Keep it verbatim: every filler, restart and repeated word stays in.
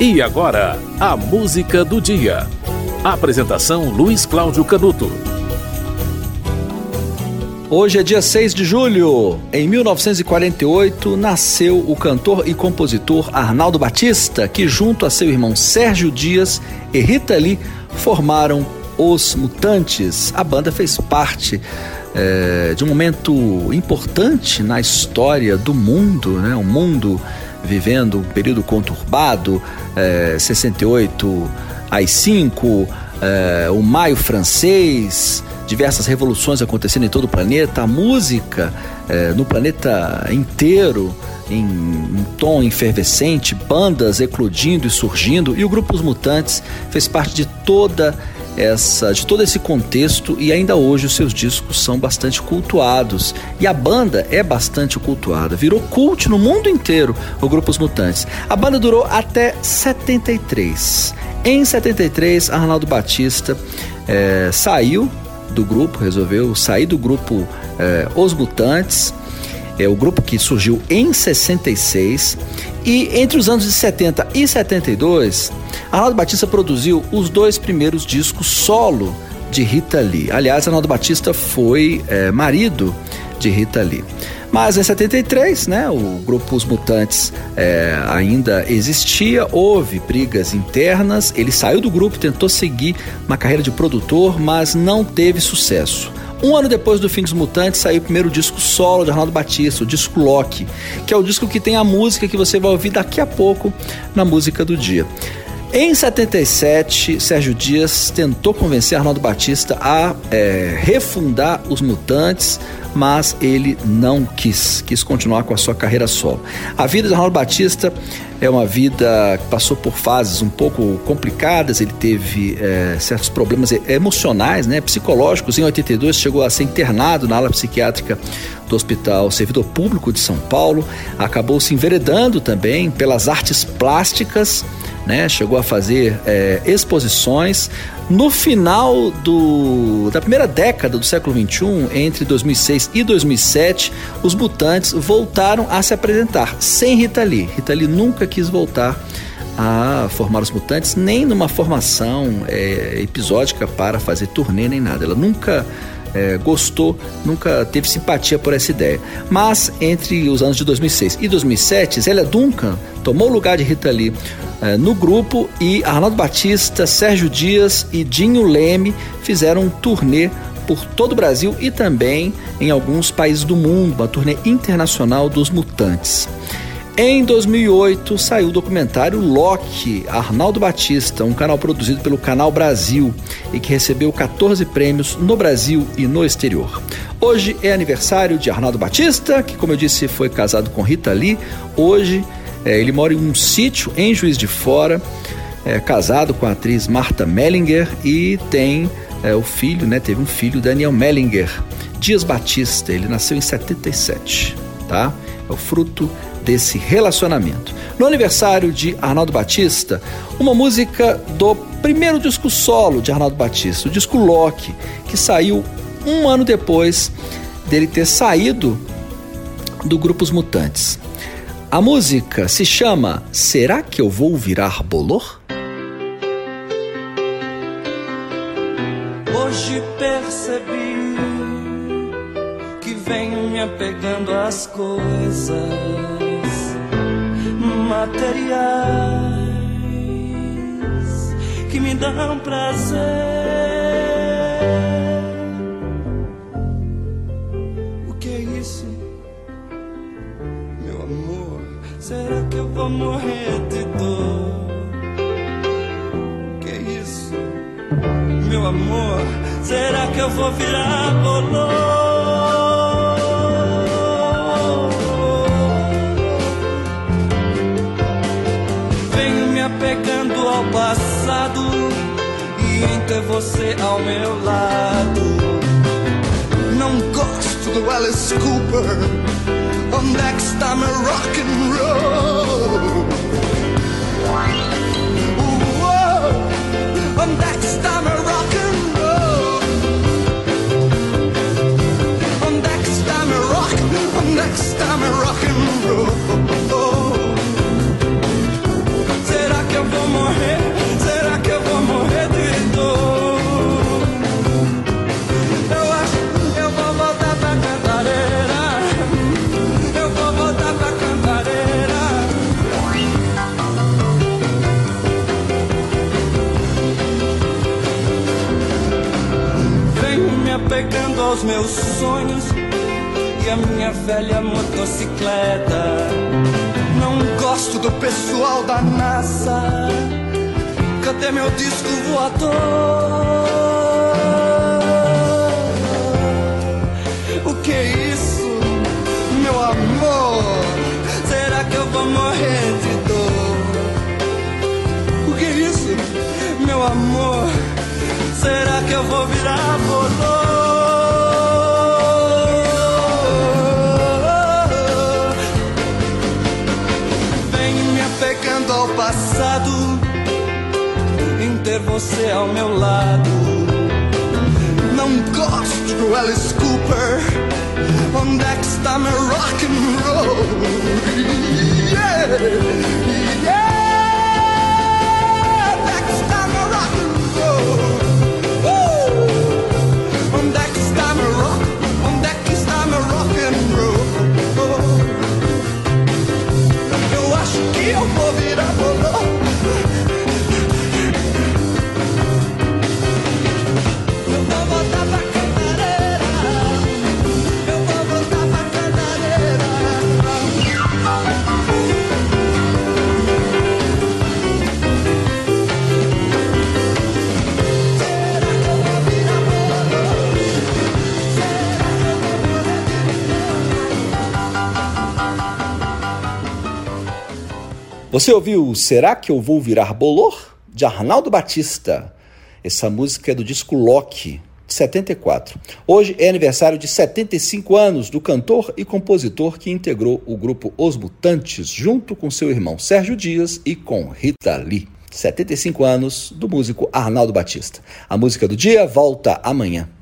E agora, a música do dia. Apresentação Luiz Cláudio Canuto. Hoje é dia seis de julho. Em mil novecentos e quarenta e oito, nasceu o cantor e compositor Arnaldo Batista, que junto a seu irmão Sérgio Dias e Rita Lee formaram Os Mutantes. A banda fez parte é, de um momento importante na história do mundo, né? O mundo vivendo um período conturbado, é, sessenta e oito, A I cinco, é, o Maio Francês, diversas revoluções acontecendo em todo o planeta, a música é, no planeta inteiro em um tom efervescente, bandas eclodindo e surgindo, e o grupo Os Mutantes fez parte de toda essa, de todo esse contexto, e ainda hoje os seus discos são bastante cultuados, e a banda é bastante cultuada, virou cult no mundo inteiro, o grupo Os Mutantes. A banda durou até setenta e três. Em setenta e três, Arnaldo Batista é, saiu do grupo, resolveu sair do grupo é, Os Mutantes, é o grupo que surgiu em sessenta e seis, e entre os anos de setenta e setenta e dois, Arnaldo Batista produziu os dois primeiros discos solo de Rita Lee. Aliás, Arnaldo Batista foi é, marido de Rita Lee. Mas em setenta e três, né, o grupo Os Mutantes é, ainda existia, houve brigas internas, ele saiu do grupo, tentou seguir uma carreira de produtor, mas não teve sucesso. Um ano depois do fim dos Mutantes, saiu o primeiro disco solo de Arnaldo Batista, o disco Loki, que é o disco que tem a música que você vai ouvir daqui a pouco na música do dia. Em setenta e sete, Sérgio Dias tentou convencer Arnaldo Batista a é, refundar os Mutantes, mas ele não quis, quis continuar com a sua carreira solo. A vida de Arnaldo Batista é uma vida que passou por fases um pouco complicadas, ele teve é, certos problemas emocionais, né, psicológicos. Em oitenta e dois chegou a ser internado na ala psiquiátrica do Hospital Servidor Público de São Paulo, acabou se enveredando também pelas artes plásticas, né, chegou a fazer é, exposições. No final do, da primeira década do século vinte e um, entre dois mil e seis e dois mil e sete, os Mutantes voltaram a se apresentar sem Rita Lee. Rita Lee nunca quis voltar a formar os Mutantes, nem numa formação é, episódica para fazer turnê, nem nada. Ela nunca é, gostou, nunca teve simpatia por essa ideia. Mas entre os anos de dois mil e seis e dois mil e sete, Zélia Duncan tomou o lugar de Rita Lee é, no grupo, e Arnaldo Batista, Sérgio Dias e Dinho Leme fizeram um turnê por todo o Brasil e também em alguns países do mundo, uma turnê internacional dos Mutantes. Em dois mil e oito, saiu o documentário Loki, Arnaldo Batista, um canal produzido pelo Canal Brasil e que recebeu catorze prêmios no Brasil e no exterior. Hoje é aniversário de Arnaldo Batista, que, como eu disse, foi casado com Rita Lee. Hoje é, ele mora em um sítio em Juiz de Fora, é, casado com a atriz Marta Mellinger, e tem é, o filho, né, teve um filho, Daniel Mellinger Dias Batista. Ele nasceu em setenta e sete, tá? É o fruto desse relacionamento. No aniversário de Arnaldo Batista, uma música do primeiro disco solo de Arnaldo Batista, o disco Loki, que saiu um ano depois dele ter saído do grupo Os Mutantes. A música se chama Será que eu vou virar bolor? Hoje percebi que venho me apegando às coisas materiais que me dão prazer. O que é isso, meu amor? Será que eu vou morrer de dor? O que é isso, meu amor? Será que eu vou virar bolor? Pegando ao passado e em ter você ao meu lado. Não gosto do Alice Cooper, oh, next time a rock and roll. Oh, next time a rock and roll. Oh, next time a rock, oh, next time a rock and roll. Será que eu vou os meus sonhos e a minha velha motocicleta. Não gosto do pessoal da NASA. Cadê meu disco voador? O que é isso, meu amor? Será que eu vou morrer de dor? O que é isso, meu amor? Será que eu vou virar bolor? Pegando ao passado, em ter você ao meu lado. Não gosto do Alice Cooper. Onde é que está meu rock and roll? Yeah, yeah. Onde é que está meu rock and roll? Uh! Onde é que está meu rock? Onde é que está meu rock and roll? Eu acho que eu vou virar bolor. Eu vou voltar pra cantareira. Eu vou voltar pra cantareira. Será que eu vou virar bolor? Será que eu vou morrer de Você ouviu Será que eu vou virar bolor? De Arnaldo Batista. Essa música é do disco Loki, de setenta e quatro. Hoje é aniversário de setenta e cinco anos do cantor e compositor que integrou o grupo Os Mutantes, junto com seu irmão Sérgio Dias e com Rita Lee. setenta e cinco anos do músico Arnaldo Batista. A música do dia volta amanhã.